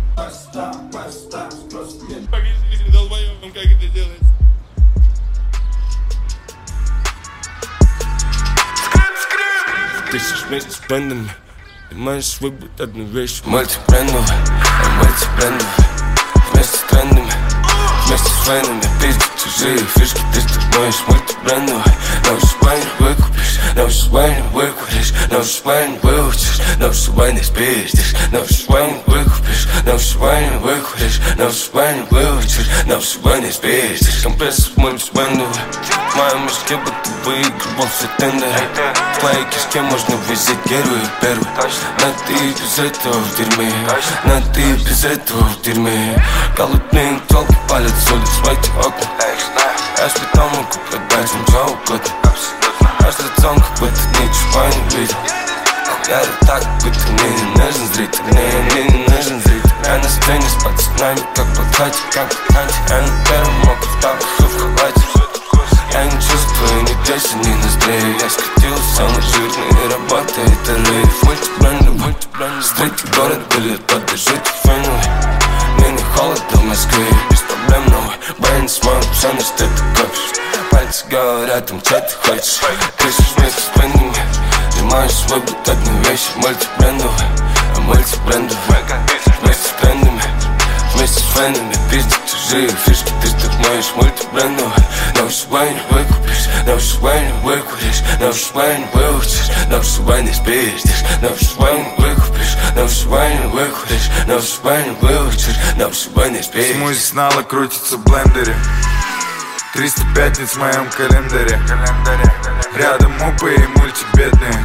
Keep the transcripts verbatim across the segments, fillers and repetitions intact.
Погрузись, долбоёбом, как это делается. Тысяч вместе с брендами. Ты можешь выбрать одну вещь. Мультибрендовая, мультибрендовая. Вместе с трендами, вместе с фенами. Пиздят чужие фишки, ты становишься мультибрендовой. На вышибание выкупишь, на вышибание выкуришь, на вышибание выучишь, на вышибание спиздишь, на вышибание выкупишь, на вышибание выкуришь, на вышибание выучишь, на вышибание спиздишь. Компрессор мультибрендовый. В моем мешке будто выигрывал все тендеры. В твоей кишке можно взять первый и первый. Но ты без этого в дерьме, но ты без этого в дерьме. Голодные телки палят с улиц в эти окна. Я ж потом могу продать им что угодно. Аж лицом как будто ничего не видел. Я так, будто мне не нужен зритель. Мне, мне не нужен зритель. Я на сцене с пацанами, как плакате, как плакате. Я на первом могу в тапках и в халате. Я не чувствую ни песен, ни ноздрей. Я скатил самый жирный и работает рейв. Мультибрендов, мультибрендов. Стрейти город были, поддержите феновый. Мне не холодно в Москве, без проблем новый. Брейн смог, все на что ты копишь. Пальцы говорят, там что ты хочешь. Ты же вместе с брендами. Ты можешь выбрать одну вещь. Мультибрендовая, а мультибрендовая. Вместе с трендами, вместе с фенами. Пиздят чужие фишки, ты становишься мультибрендовой. На вышибание выкупишь, на вышибание выкуришь, на вышибание выучишь, на вышибание спиздишь, на вышибание выкупишь, на вышибание выкуришь, на вышибание выучишь, на вышибание спиздишь. Смузи снова крутится в блендере. Триста пятниц в моем календаре. Рядом мупы и мультибедные.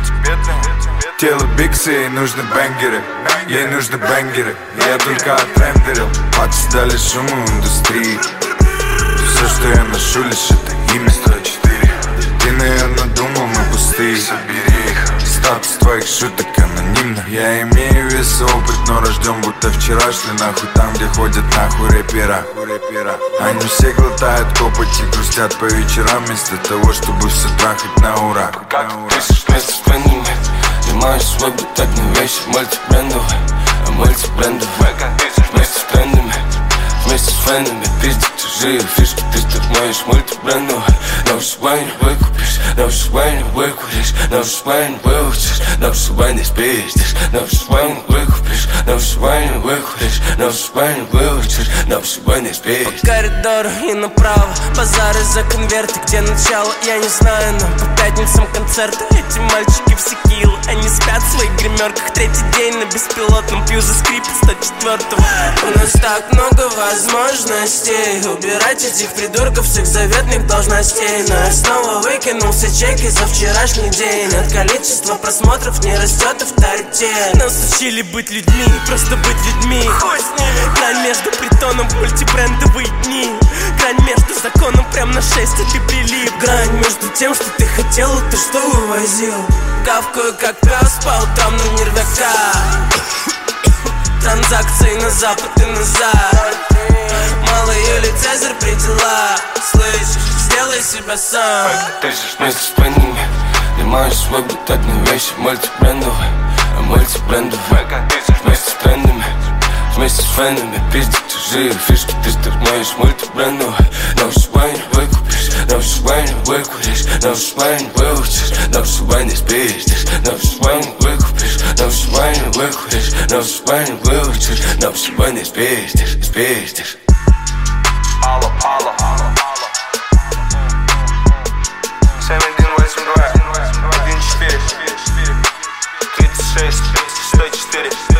Тело биксы, ей нужны бенгеры. Ей нужны бенгеры. Я только отрендерил. Пацы дали шуму индустрии. Все, что я ношу, лишь это имя сто четыре. Ты, наверное, думал, мы пустые. Собери их. Статус твоих шуток анонимно. Я имею вес и опыт, но рожден будто вчерашний. Нахуй там, где ходят нахуй рэпера. Они все глотают копоть и грустят по вечерам, вместо того, чтобы все трахать на ура. Как пишешь вместе с брендами. Ты можешь выбрать одну вещь. Мультибрендовая, а мультибрендовая. Вместе с трендами, вместе с фенами. Пиздят чужие фишки, ты становишься мультибрендовой. На вышибание выкупишь, на вышибание выкуришь, на вышибание выучишь, на вышибание спиздишь, на вышибание выкупишь, на вышибание выкуришь, на вышибание выучишь, на вышибание спиздишь. По коридору и направо, базары за конверты, где начало, я не знаю, но по пятницам концерты. Эти мальчики все кило, они спят в своих гримерках. Третий день на беспилотном, пью за скрипет сто четвёртого. У нас так много возможностей убирать этих придурков всех заветных должностей. Но я снова выкинул все чеки за вчерашний день. От количества просмотров не растет авторитет. Нас учили быть людьми, просто быть людьми. Грань между притоном, мультибрендовые дни. Грань между законом, прям на шесть, а ты прилип. Грань между тем, что ты хотел, и ты что вывозил. Гавкаю как пес по утрам на нервяка. Транзакции на запад и назад. Малый Юлий Цезарь при делах. Слышишь, сделай себя сам. Ты же вместе с брендами. Ты можешь выбрать одну вещь. Мультибрендовая, а мультибрендовая. Вместе с трендами, вместе с фенами. Пиздят чужие фишки, ты становишься мультибрендовой. На вышибание выкупишь, на вышибание выкуришь, на вышибание выучишь, на вышибание спиздишь, на вышибание выкупишь, на вышибание выкуришь, на вышибание выучишь, на вышибание спиздишь, спиздишь. Алло, алло, алло. семь один восемь два один четыре тридцать шесть сто четыре.